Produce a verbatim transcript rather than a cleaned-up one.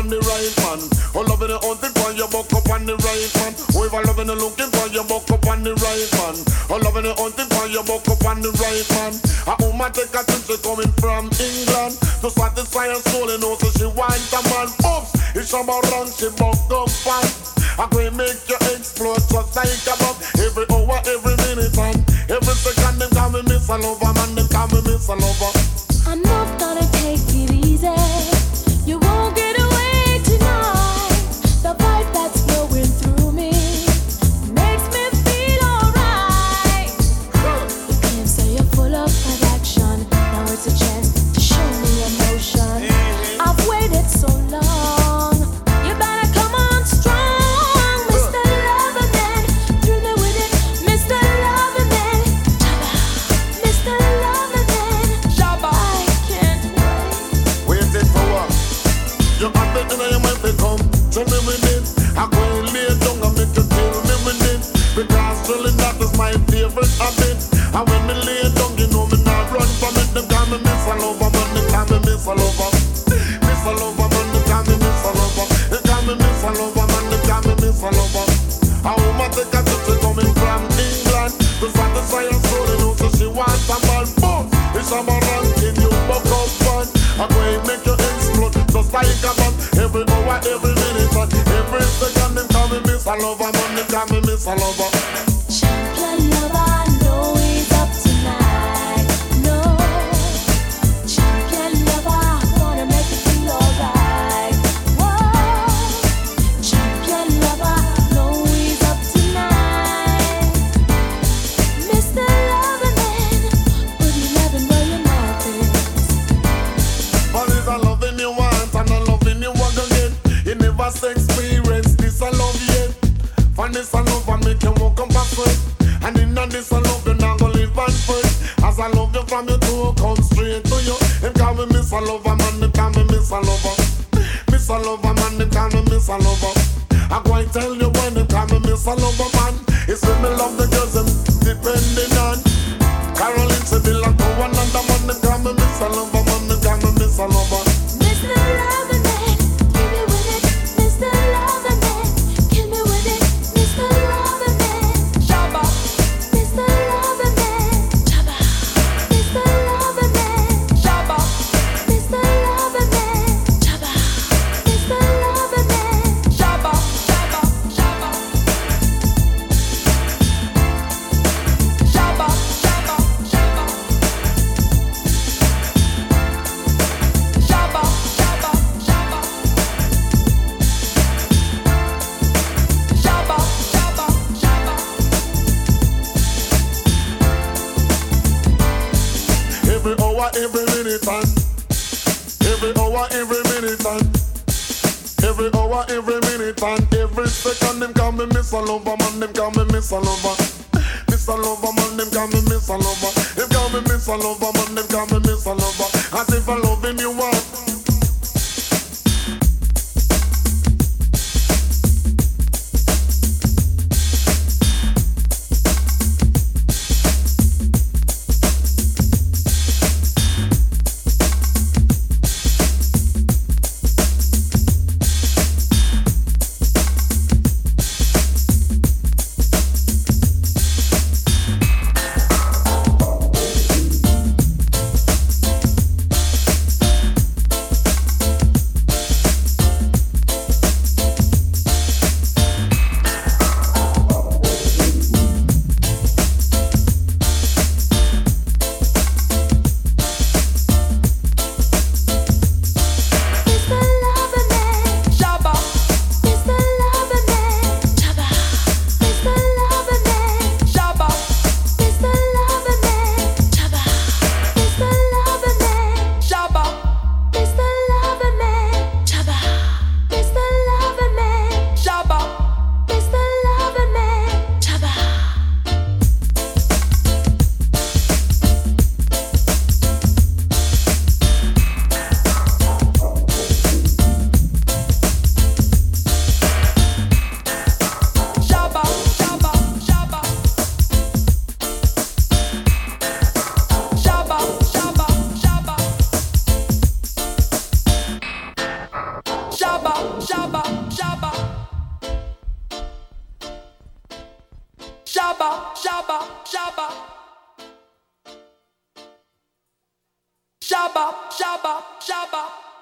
on the right man. Oh, loving the hunting for you, buck up on the right man. Oh, if I loving the looking for you, buck up on the right man. Oh, loving the hunting for you, buck up on the right man. A woman take a trip, she coming from England to satisfy her soul, and also she wants a man. Oops, it's about run, she buck up fast. I'm going to make you explode just like a bomb. Every hour, every minute, and every second, them call me Miss a Lover, man, them call me Miss a Lover. I'm not gonna take it easy. You won't get away tonight. The vibe that's flowing through me makes me feel alright. You claim say you're full of attraction. Now it's a chance to show me emotion. I've waited so long. You better come on strong, Mister Loverman. Thrill me with it, Mister Loverman. Mister Loverman. I can't wait. Waiting for what? You have it in your mind to come. Tell me with it. I'm going to lay down and make you tell me with it. Because really that is my favorite habit. And when me lay down, you know me not run from it. Them call me Miss a Lover, man, they call me Miss a Lover. Miss a Lover, man, they call me Miss a Lover. They call me Miss a Lover, man, they call me Miss a Lover. A woman take a trip, she coming from England to satisfy her soul, and also she wants a man. Boom! It's a man ranking, you buck up fun. I'm going to make you explode just like a bomb. Every hour, every minute, and every second, them call me Miss a Lover, man, they call me Miss a Lover. Champion lover, no, he's up tonight. No, champion lover, gonna make you feel alright. Whoa, champion lover, no, he's up tonight. Mister Loverman, put your loving where your mouth is. But it's a loving you want and a loving you want again. You never say experience this a love yet. For this a love I make you walk up backward. And in this a love you not gonna live on first. As I love you from your toe, come straight to you. Them call me Miss a Lover, man, them call me Miss a Lover. Miss a Lover, man, them call me Miss a Lover. I go and tell you when them call me Miss a Lover, man. It's when me love the girls them depending on. Caroline said they like to one another, man, them call me Miss a Lover, man, them call me Miss a Lover. Mister Loverman, give me with it, Mister Loverman, kill me with it, Mister Loverman. Shabba, Mister Loverman, Shabba, Mister Loverman, Shabba, Mister Loverman, Shabba, Mister Loverman, Shabba, Shabba, Shabba, Shabba, Shabba, Shabba, Shabba, Shabba, Shabba, Shabba, Every hour, every minute, and every hour, every minute, and every hour, every minute, and every second, them call me Miss a Lover, man, them call me Miss a Lover. Miss a Lover, man, them call me Miss a Lover. Them call me Miss a Lover, man, them call me Miss a Lover. As if I loving you want. Shabba, shabba, shabba, shabba, shabba.